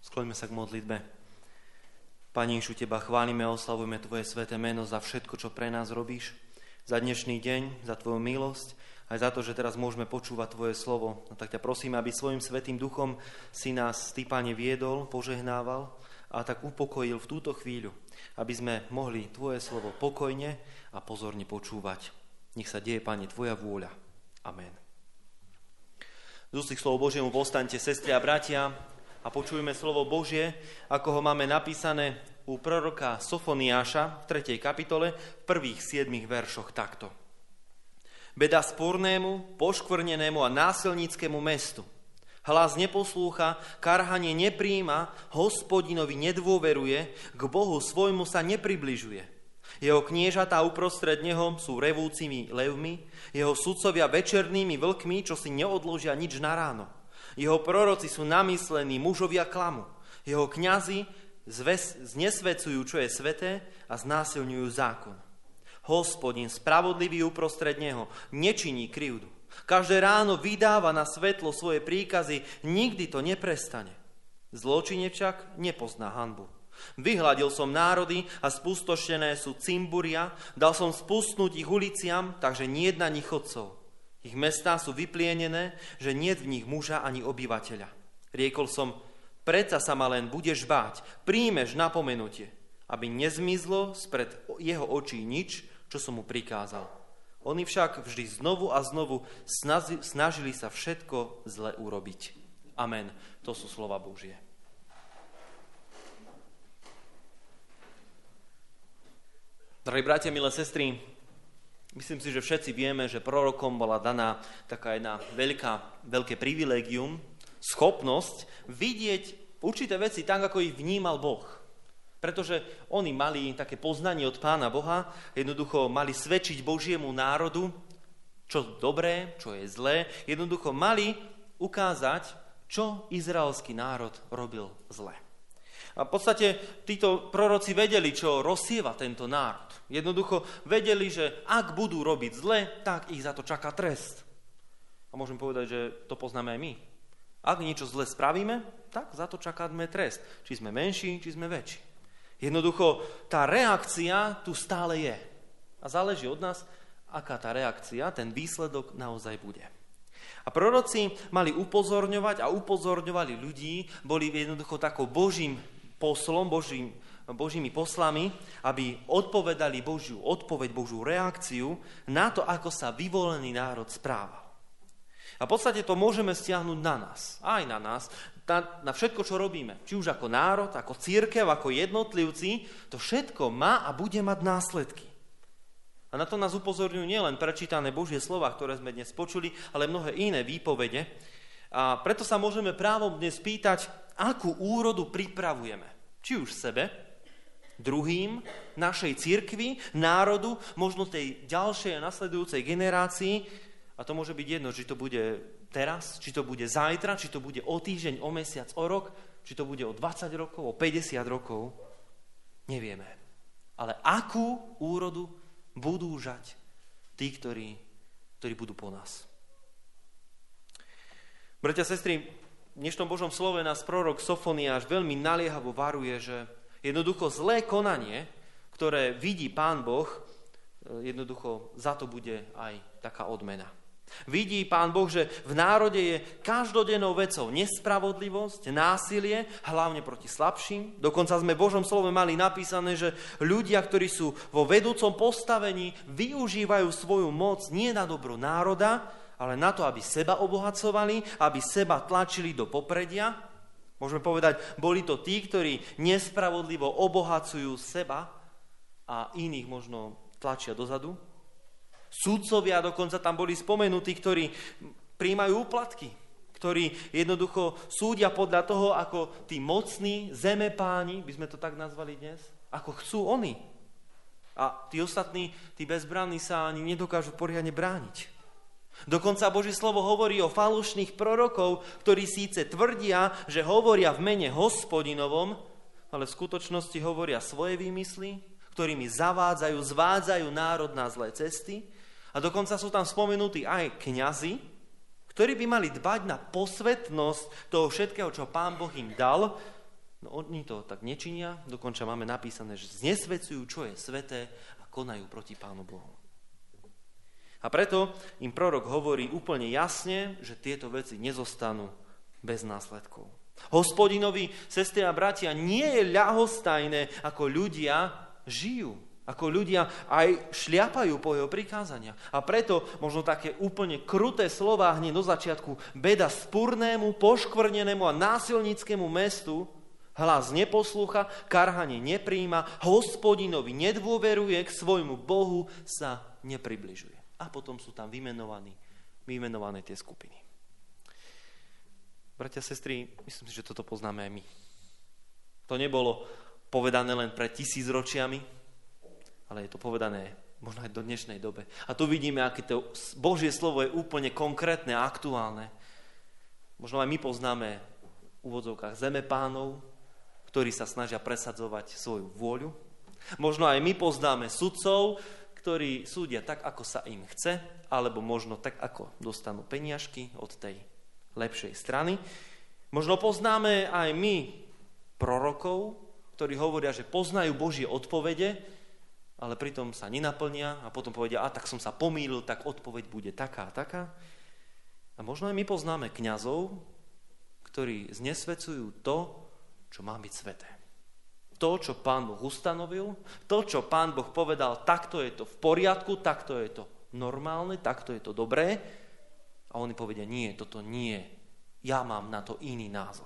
Skloňme sa k modlitbe. Pane Ježišu, Teba chválime a oslavujeme Tvoje sväté meno za všetko, čo pre nás robíš, za dnešný deň, za Tvoju milosť, aj za to, že teraz môžeme počúvať Tvoje slovo. No tak ťa prosíme, aby svojim svätým duchom si nás, Ty, Pane, viedol, požehnával a tak upokojil v túto chvíľu, aby sme mohli Tvoje slovo pokojne a pozorne počúvať. Nech sa deje, Pane, Tvoja vôľa. Amen. Z ústnych slov Božiemu povstaňte, sestry a bratia, a počujeme slovo Božie, ako ho máme napísané u proroka Sofoniáša v 3. kapitole v prvých 7 veršoch takto. Beda spornému, poškvrnenému a násilníckému mestu. Hlas neposlúcha, karhanie nepríjma, Hospodinovi nedôveruje, k Bohu svojmu sa nepribližuje. Jeho kniežatá uprostred neho sú revúcimi levmi, jeho sudcovia večernými vlkmi, čo si neodložia nič na ráno. Jeho proroci sú namyslení mužovia klamu. Jeho kňazi znesvecujú, čo je sveté, a znásilňujú zákon. Hospodin, spravodlivý uprostred neho, nečiní krivdu. Každé ráno vydáva na svetlo svoje príkazy, nikdy to neprestane. Zločinec však nepozná hanbu. Vyhladil som národy a spustošené sú cimburia, dal som spustnúť ich uliciam, takže niet na nich chodcov. Ich mestá sú vyplienené, že niet v nich muža ani obyvateľa. Riekol som, predsa sa ma len budeš báť, príjmeš napomenutie, aby nezmizlo spred jeho očí nič, čo som mu prikázal. Oni však vždy znovu a znovu snažili sa všetko zle urobiť. Amen. To sú slova Božie. Drahí bratia, milé sestry, myslím si, že všetci vieme, že prorokom bola daná taká jedna veľké privilégium, schopnosť vidieť určité veci tak, ako ich vnímal Boh. Pretože oni mali také poznanie od Pána Boha, jednoducho mali svedčiť Božiemu národu, čo dobré, čo je zlé, jednoducho mali ukázať, čo izraelský národ robil zle. A v podstate títo proroci vedeli, čo rozsieva tento národ. Jednoducho vedeli, že ak budú robiť zle, tak ich za to čaká trest. A môžem povedať, že to poznáme aj my. Ak niečo zle spravíme, tak za to čakáme trest. Či sme menší, či sme väčší. Jednoducho tá reakcia tu stále je. A záleží od nás, aká tá reakcia, ten výsledok naozaj bude. A proroci mali upozorňovať a upozorňovali ľudí, boli jednoducho takou Božím poslom, Božími poslami, aby odpovedali Božiu odpoveď, Božiu reakciu na to, ako sa vyvolený národ správal. A v podstate to môžeme stiahnuť na nás, aj na nás, na všetko, čo robíme. Či už ako národ, ako cirkev, ako jednotlivci, to všetko má a bude mať následky. A na to nás upozorňujú nielen prečítané Božie slova, ktoré sme dnes počuli, ale mnohé iné výpovede. A preto sa môžeme právom dnes pýtať, akú úrodu pripravujeme. Či už sebe, druhým, našej cirkvi, národu, možno tej ďalšej a nasledujúcej generácii. A to môže byť jedno, či to bude teraz, či to bude zajtra, či to bude o týždeň, o mesiac, o rok, či to bude o 20 rokov, o 50 rokov. Nevieme. Ale akú úrodu budú žať tí, ktorí budú po nás. Bratia, sestry, v dnešnom Božom slove nás prorok Sofoniáš veľmi naliehavo varuje, že jednoducho zlé konanie, ktoré vidí Pán Boh, jednoducho za to bude aj taká odmena. Vidí Pán Boh, že v národe je každodennou vecou nespravodlivosť, násilie, hlavne proti slabším. Dokonca sme v Božom slove mali napísané, že ľudia, ktorí sú vo vedúcom postavení, využívajú svoju moc nie na dobro národa, ale na to, aby seba obohacovali, aby seba tlačili do popredia. Môžeme povedať, boli to tí, ktorí nespravodlivo obohacujú seba a iných možno tlačia dozadu. Sudcovia dokonca tam boli spomenutí, ktorí prijímajú úplatky, ktorí jednoducho súdia podľa toho, ako tí mocní zemepáni, by sme to tak nazvali dnes, ako chcú oni. A tí ostatní, tí bezbranní sa ani nedokážu poriadne brániť. Dokonca Božie slovo hovorí o falošných prorokov, ktorí síce tvrdia, že hovoria v mene Hospodinovom, ale v skutočnosti hovoria svoje výmysly, ktorými zavádzajú, zvádzajú národ na zlé cesty. A dokonca sú tam spomenutí aj kňazi, ktorí by mali dbať na posvetnosť toho všetkého, čo Pán Boh im dal, No oni to tak nečinia, dokonca máme napísané, že znesvedcujú, čo je sveté a konajú proti Pánu Bohu. A preto im prorok hovorí úplne jasne, že tieto veci nezostanú bez následkov. Hospodinovi, sestry a bratia, nie je ľahostajné, ako ľudia žijú, ako ľudia aj šliapajú po jeho prikázania. A preto možno také úplne kruté slová hneď do začiatku: beda spurnému, poškvrnenému a násilníckému mestu, hlas neposlúcha, karhanie nepríjma, Hospodinovi nedôveruje, k svojmu Bohu sa nepribližuje. A potom sú tam vymenované tie skupiny. Bratia, sestry, myslím si, že toto poznáme aj my. To nebolo povedané len pred 1000 ročiami, ale je to povedané možno aj do dnešnej dobe. A tu vidíme, aké to Božie slovo je úplne konkrétne a aktuálne. Možno aj my poznáme v úvodzovkách zemepánov, ktorí sa snažia presadzovať svoju vôľu. Možno aj my poznáme sudcov, ktorí súdia tak, ako sa im chce, alebo možno tak, ako dostanú peniažky od tej lepšej strany. Možno poznáme aj my prorokov, ktorí hovoria, že poznajú Božie odpovede, ale pritom sa nenaplnia a potom povedia: tak som sa pomýlil, tak odpoveď bude taká a taká. A možno aj my poznáme kňazov, ktorí znesvedcujú to, čo má byť sveté. To, čo Pán Boh ustanovil, to, čo Pán Boh povedal, takto je to v poriadku, takto je to normálne, takto je to dobré. A oni povedia: nie, toto nie, ja mám na to iný názor.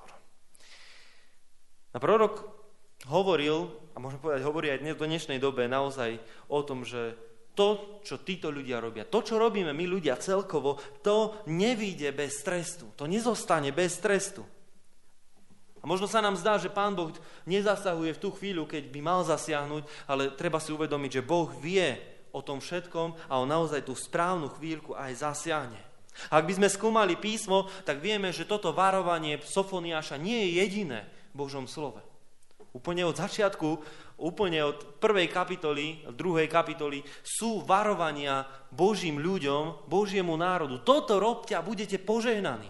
A prorok hovoril, a môžeme povedať, hovorí aj dnes do dnešnej dobe naozaj o tom, že to, čo títo ľudia robia, to, čo robíme my ľudia celkovo, to nevyjde bez trestu, to nezostane bez trestu. A možno sa nám zdá, že Pán Boh nezasahuje v tú chvíľu, keď by mal zasiahnuť, ale treba si uvedomiť, že Boh vie o tom všetkom a on naozaj tú správnu chvíľku aj zasiahne. A ak by sme skúmali písmo, tak vieme, že toto varovanie Sofoniáša nie je jediné v Božom slove. Úplne od začiatku, úplne od 1. kapitoly, 2. kapitoly sú varovania Božím ľuďom, Božiemu národu. Toto robte a budete požehnaní.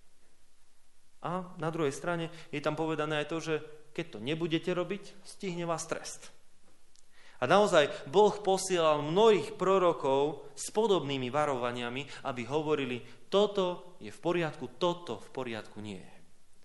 A na druhej strane je tam povedané aj to, že keď to nebudete robiť, stihne vás trest. A naozaj Boh posielal mnohých prorokov s podobnými varovaniami, aby hovorili: toto je v poriadku, toto v poriadku nie je.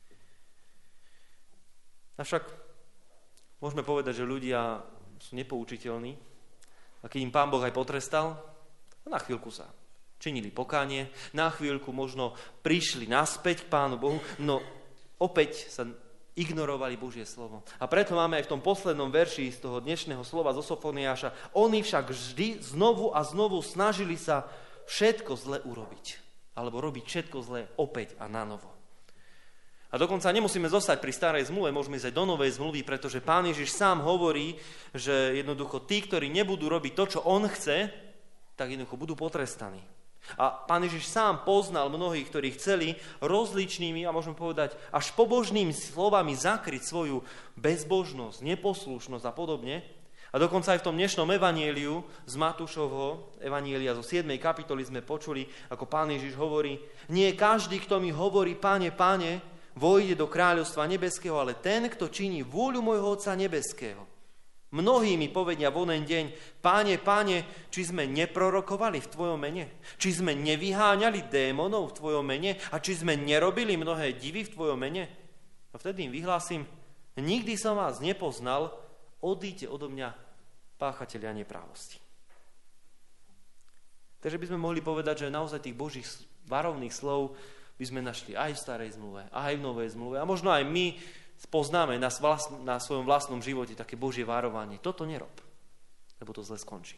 Avšak môžeme povedať, že ľudia sú nepoučiteľní a keď im Pán Boh aj potrestal, na chvíľku sa činili pokánie, na chvíľku možno prišli naspäť k Pánu Bohu, no opäť sa ignorovali Božie slovo. A preto máme aj v tom poslednom verši z toho dnešného slova zo Sofoniáša: oni však vždy znovu a znovu snažili sa všetko zle urobiť. Alebo robiť všetko zle opäť a nanovo. A dokonca nemusíme zostať pri starej zmluve, môžeme ísť aj do novej zmluvy, pretože Pán Ježiš sám hovorí, že jednoducho tí, ktorí nebudú robiť to, čo on chce, tak jednoducho budú potrestaní. A Pán Ježiš sám poznal mnohých, ktorí chceli rozličnými, a môžeme povedať, až pobožnými slovami zakryť svoju bezbožnosť, neposlušnosť a podobne. A dokonca aj v tom dnešnom evanjeliu z Matúšovho evanjelia zo 7. kapitoly sme počuli, ako Pán Ježiš hovorí: nie každý, kto mi hovorí Pane, Pane, vojde do kráľovstva nebeského, ale ten, kto činí vôľu môjho Otca nebeského. Mnohí mi povedia v onen deň: Páne, Páne, či sme neprorokovali v Tvojom mene? Či sme nevyháňali démonov v Tvojom mene? A či sme nerobili mnohé divy v Tvojom mene? A vtedy im vyhlásim: nikdy som vás nepoznal, odíďte odo mňa, páchatelia neprávosti. Takže by sme mohli povedať, že naozaj tých Božích varovných slov by sme našli aj v starej zmluve, aj v novej zmluve. A možno aj my poznáme na svojom vlastnom živote také Božie varovanie: toto nerob, lebo to zle skončí.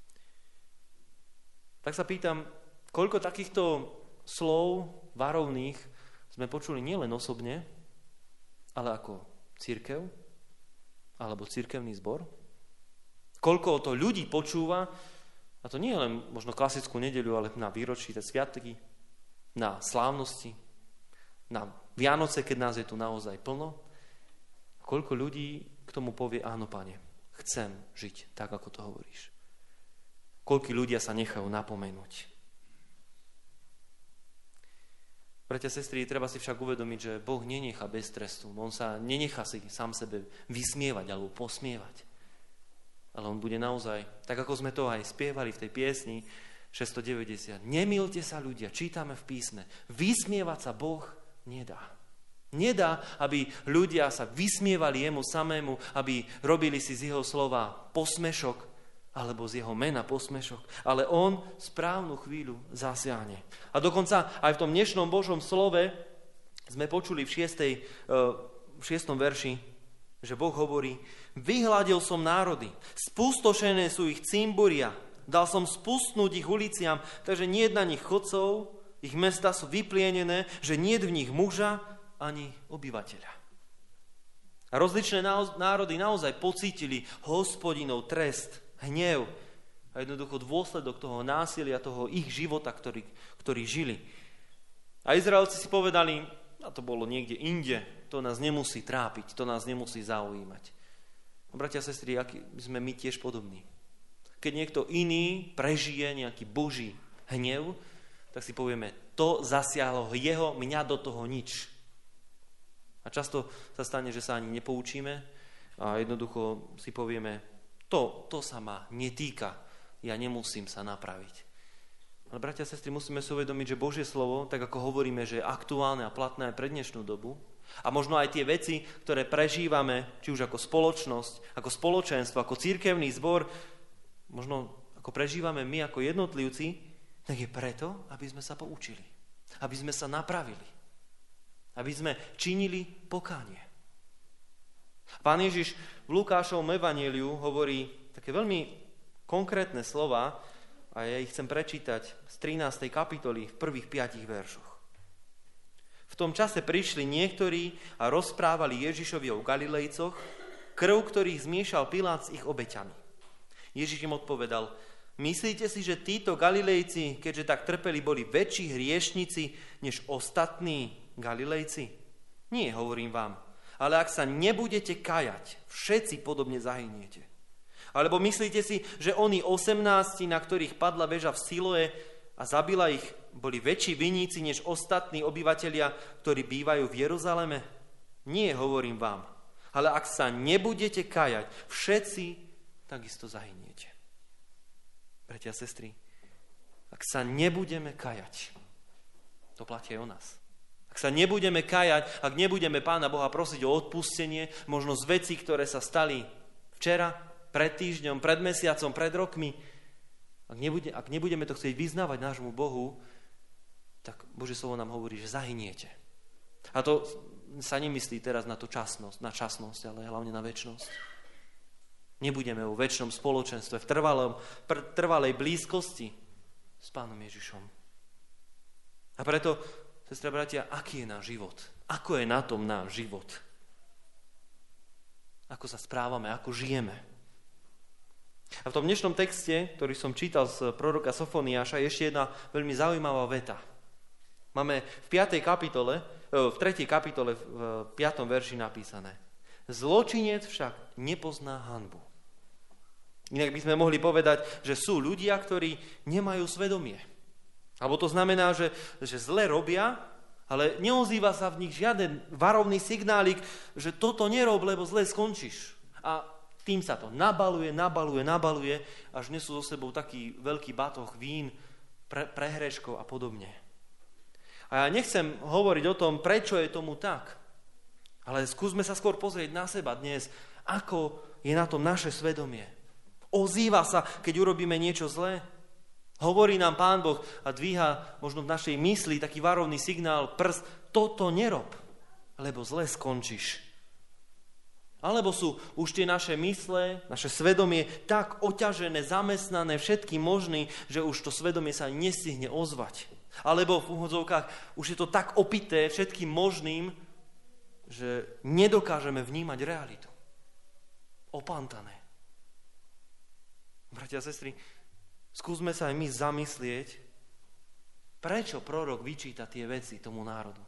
Tak sa pýtam, koľko takýchto slov varovných sme počuli nielen osobne, ale ako cirkev, alebo cirkevný zbor? Koľko to ľudí počúva, a to nie len možno klasickú nedeľu, ale na výročí, sviatky, na slávnosti, na Vianoce, keď nás je tu naozaj plno. Koľko ľudí k tomu povie: áno, Pane, chcem žiť tak, ako to hovoríš. Koľko ľudia sa nechajú napomenúť. Bratia, sestry, treba si však uvedomiť, že Boh nenechá bez trestu. On sa nenechá si sám sebe vysmievať alebo posmievať. Ale on bude naozaj, tak ako sme to aj spievali v tej piesni 690. Nemilte sa ľudia, čítame v písme. Vysmievať sa Boh nedá. Nedá, aby ľudia sa vysmievali jemu samému, aby robili si z jeho slova posmešok, alebo z jeho mena posmešok. Ale on správnu chvíľu zasiahne. A dokonca aj v tom dnešnom Božom slove sme počuli v 6. verši, že Boh hovorí: vyhladil som národy, spustošené sú ich cimburia, dal som spustnúť ich uliciam, takže nie je na nich chodcov, ich mesta sú vyplienené, že nie je v nich muža ani obyvateľa. A rozličné národy naozaj pocítili Hospodinov trest, hnev a jednoducho dôsledok toho násilia, toho ich života, ktorý žili. A Izraelci si povedali, a to bolo niekde inde, to nás nemusí trápiť, to nás nemusí zaujímať. No, bratia a sestry, aký sme my tiež podobní. Keď niekto iný prežije nejaký Boží hnev, tak si povieme, to zasiahlo jeho, mňa do toho nič. A často sa stane, že sa ani nepoučíme a jednoducho si povieme, to sa ma netýka, ja nemusím sa napraviť. Ale bratia a sestry, musíme si uvedomiť, že Božie slovo, tak ako hovoríme, že je aktuálne a platné aj pre dnešnú dobu, a možno aj tie veci, ktoré prežívame, či už ako spoločnosť, ako spoločenstvo, ako cirkevný zbor, možno ako prežívame my ako jednotlivci, tak je preto, aby sme sa poučili, aby sme sa napravili, aby sme činili pokánie. Pán Ježiš v Lukášovom evanjeliu hovorí také veľmi konkrétne slova a ja ich chcem prečítať z 13. kapitoly v prvých 5 veršoch. V tom čase prišli niektorí a rozprávali Ježišovi o Galilejcoch, krv ktorých zmiešal Pilát s ich obeťami. Ježiš im odpovedal: myslíte si, že títo Galilejci, keďže tak trpeli, boli väčší hriešnici než ostatní Galilejci? Nie, hovorím vám. Ale ak sa nebudete kajať, všetci podobne zahyniete. Alebo myslíte si, že oni 18, na ktorých padla väža v Siloe a zabila ich, boli väčší viníci než ostatní obyvatelia, ktorí bývajú v Jeruzaleme? Nie, hovorím vám. Ale ak sa nebudete kajať, všetci takisto zahyniete. Bratia a sestry, ak sa nebudeme kajať, to platí aj o nás. Ak sa nebudeme kajať, ak nebudeme Pána Boha prosiť o odpustenie, možno z vecí, ktoré sa stali včera, pred týždňom, pred mesiacom, pred rokmi, ak nebudeme to chcieť vyznávať nášmu Bohu, tak Božie slovo nám hovorí, že zahyniete. A to sa nemyslí teraz na tú časnosť, ale hlavne na večnosť. Nebudeme vo večnom spoločenstve, v trvalej blízkosti s Pánom Ježišom. A preto, sestra, bratia, aký je náš život? Ako je na tom náš život? Ako sa správame, ako žijeme? A v tom dnešnom texte, ktorý som čítal z proroka Sofoniáša, je ešte jedna veľmi zaujímavá veta. Máme v 3. kapitole, v 5. verši napísané: zločinec však nepozná hanbu. Inak by sme mohli povedať, že sú ľudia, ktorí nemajú svedomie. Alebo to znamená, že zle robia, ale neozýva sa v nich žiaden varovný signálik, že toto nerob, lebo zle skončíš. A tým sa to nabaluje, až nesú so sebou taký veľký batoh vín, prehreškov a podobne. A ja nechcem hovoriť o tom, prečo je tomu tak, ale skúsme sa skôr pozrieť na seba dnes, ako je na tom naše svedomie. Ozýva sa, keď urobíme niečo zlé? Hovorí nám Pán Boh a dvíha možno v našej mysli taký varovný signál, prst, toto nerob, lebo zle skončíš. Alebo sú už tie naše mysle, naše svedomie tak oťažené, zamestnané všetkým možným, že už to svedomie sa nestihne ozvať. Alebo v úvodzovkách už je to tak opité všetkým možným, že nedokážeme vnímať realitu. Opantané. Bratia a sestry, skúsme sa aj my zamyslieť, prečo prorok vyčíta tie veci tomu národu.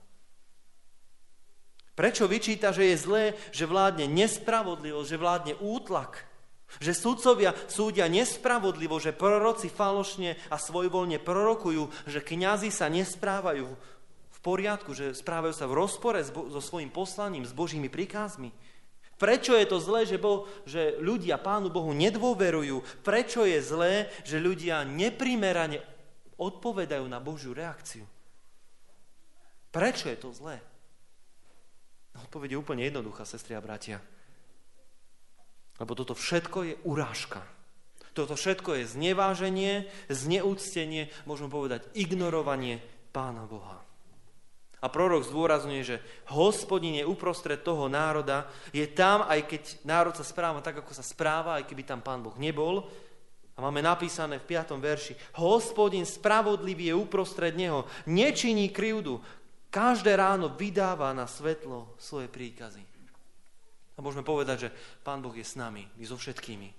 Prečo vyčíta, že je zlé, že vládne nespravodlivosť, že vládne útlak, že sudcovia súdia nespravodlivo, že proroci falošne a svojvoľne prorokujú, že kňazi sa nesprávajú v v poriadku, že správajú sa v rozpore so svojím poslaním, s Božími príkazmi? Prečo je to zlé, že ľudia Pánu Bohu nedôverujú? Prečo je zlé, že ľudia neprimerane odpovedajú na Božiu reakciu? Prečo je to zlé? Odpoveď je úplne jednoduchá, sestry a bratia. Lebo toto všetko je urážka. Toto všetko je zneváženie, zneúctenie, môžeme povedať ignorovanie Pána Boha. A prorok zdôrazňuje, že Hospodin je uprostred toho národa, je tam, aj keď národ sa správa tak, ako sa správa, aj keby tam Pán Boh nebol. A máme napísané v 5. verši, Hospodin spravodlivý je uprostred neho, nečiní krivdu, každé ráno vydáva na svetlo svoje príkazy. A môžeme povedať, že Pán Boh je s nami, i so všetkými.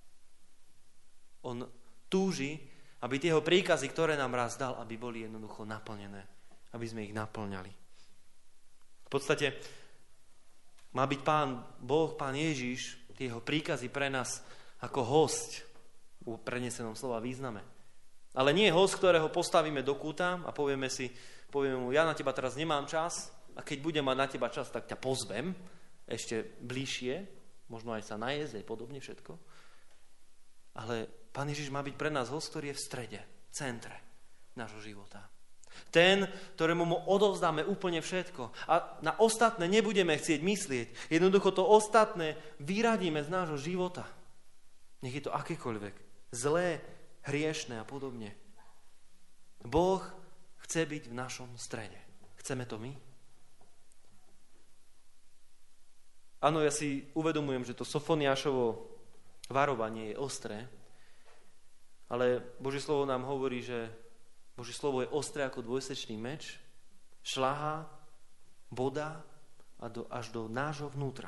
On túži, aby tie jeho príkazy, ktoré nám raz dal, aby boli jednoducho naplnené. Aby sme ich naplňali. V podstate má byť Pán Boh, Pán Ježiš, tie jeho príkazy pre nás ako hosť, v prenesenom slova význame. Ale nie host, ktorého postavíme do kúta a povieme mu, ja na teba teraz nemám čas a keď budem mať na teba čas, tak ťa pozvem ešte bližšie, možno aj sa najesť, aj podobne všetko. Ale Pán Ježiš má byť pre nás host, ktorý je v strede, v centre nášho života. Ten, ktorému mu odovzdáme úplne všetko. A na ostatné nebudeme chcieť myslieť. Jednoducho to ostatné vyradíme z nášho života. Nech je to akékoľvek. Zlé, hriešné a podobne. Boh chce byť v našom strede. Chceme to my? Áno, ja si uvedomujem, že to Sofoniášovo varovanie je ostré, ale Božie slovo nám hovorí, že Božie slovo je ostré ako dvojsečný meč, šľahá, bodá až do nášho vnútra.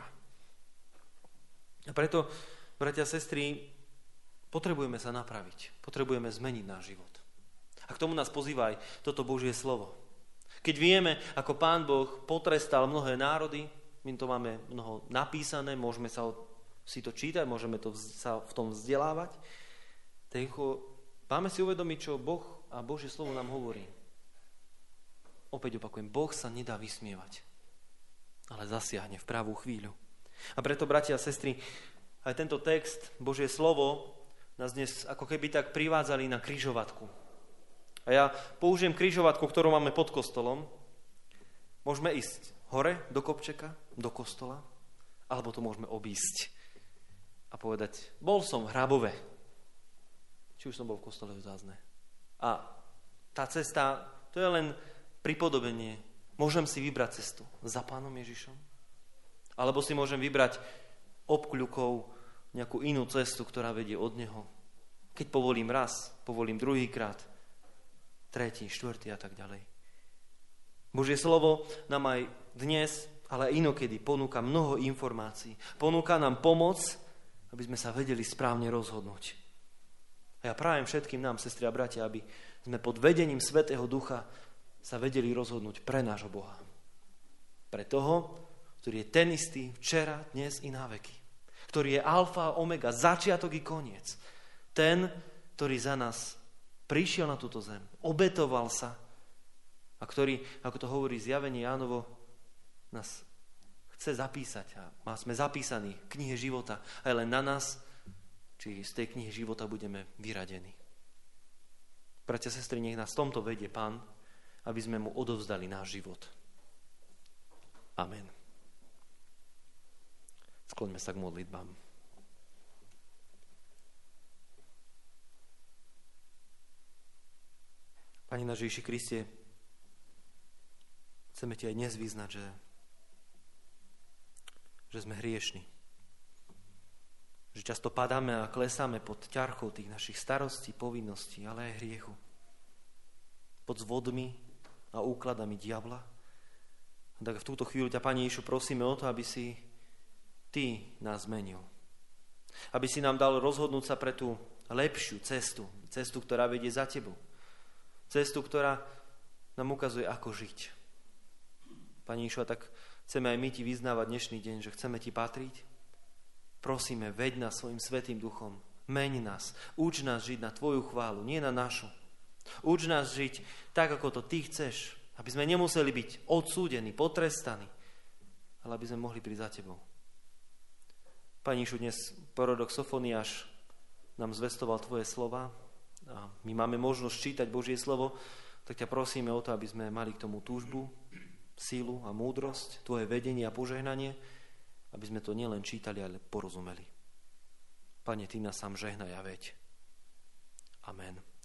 A preto, bratia a sestry, potrebujeme sa napraviť, potrebujeme zmeniť náš život. A k tomu nás pozýva aj toto Božie slovo. Keď vieme, ako Pán Boh potrestal mnohé národy, my to máme mnoho napísané, môžeme si to čítať, môžeme sa v tom vzdelávať, tak máme si uvedomiť, čo Boh a Božie slovo nám hovorí. Opäť opakujem, Boh sa nedá vysmievať, ale zasiahne v pravú chvíľu. A preto, bratia a sestry, aj tento text, Božie slovo, nás dnes ako keby tak privádzali na križovatku. A ja použijem križovatku, ktorú máme pod kostolom. Môžeme ísť hore do kopčeka, do kostola, alebo to môžeme obísť a povedať, bol som v Hrabove. Či už som bol v kostole v Zázne. A tá cesta, to je len pripodobenie. Môžem si vybrať cestu za Pánom Ježišom, alebo si môžem vybrať obkľukou nejakú inú cestu, ktorá vedie od Neho. Keď povolím raz, povolím druhýkrát, tretí, štvrtý a tak ďalej. Božie slovo nám aj dnes, ale aj inokedy ponúka mnoho informácií. Ponúka nám pomoc, aby sme sa vedeli správne rozhodnúť. A ja prajem všetkým nám, sestry a bratia, aby sme pod vedením Svätého Ducha sa vedeli rozhodnúť pre nášho Boha. Pre toho, ktorý je ten istý včera, dnes i na veky. Ktorý je alfa a omega, začiatok i koniec. Ten, ktorý za nás prišiel na túto zem, obetoval sa a ktorý, ako to hovorí Zjavenie Jánovo, nás chce zapísať a sme zapísaní v knihe života a len na nás, či z tej knihy života budeme vyradení. Bratia, sestry, nech nás v tomto vedie Pán, aby sme mu odovzdali náš život. Amen. Skloňme sa k modlitbám. Pane náš Ježiši Kriste, chceme ti aj dnes vyznať, že sme hriešni. Že často padáme a klesáme pod ťarchou tých našich starostí, povinností, ale aj hriechu. Pod zvodmi a úkladami diabla. A tak v túto chvíľu ťa, Pane Ježišu, prosíme o to, aby si ty nás zmenil. Aby si nám dal rozhodnúť sa pre tú lepšiu cestu. Cestu, ktorá vedie za tebou. Cestu, ktorá nám ukazuje, ako žiť. Pane Ježišu, a tak chceme aj my ti vyznávať dnešný deň, že chceme ti patriť. Prosíme, veď nás svojim Svätým Duchom. Meň nás. Uč nás žiť na tvoju chválu, nie na našu. Uč nás žiť tak, ako to ty chceš, Aby sme nemuseli byť odsúdení, potrestaní, ale aby sme mohli prísť za Tebou. Pane Ježišu, dnes prorok Sofoniáš nám zvestoval Tvoje slova a my máme možnosť čítať Božie slovo, tak ťa prosíme o to, aby sme mali k tomu túžbu, sílu a múdrosť, Tvoje vedenie a požehnanie, aby sme to nielen čítali, ale porozumeli. Pane, Ty nás sám žehnaj a veď. Amen.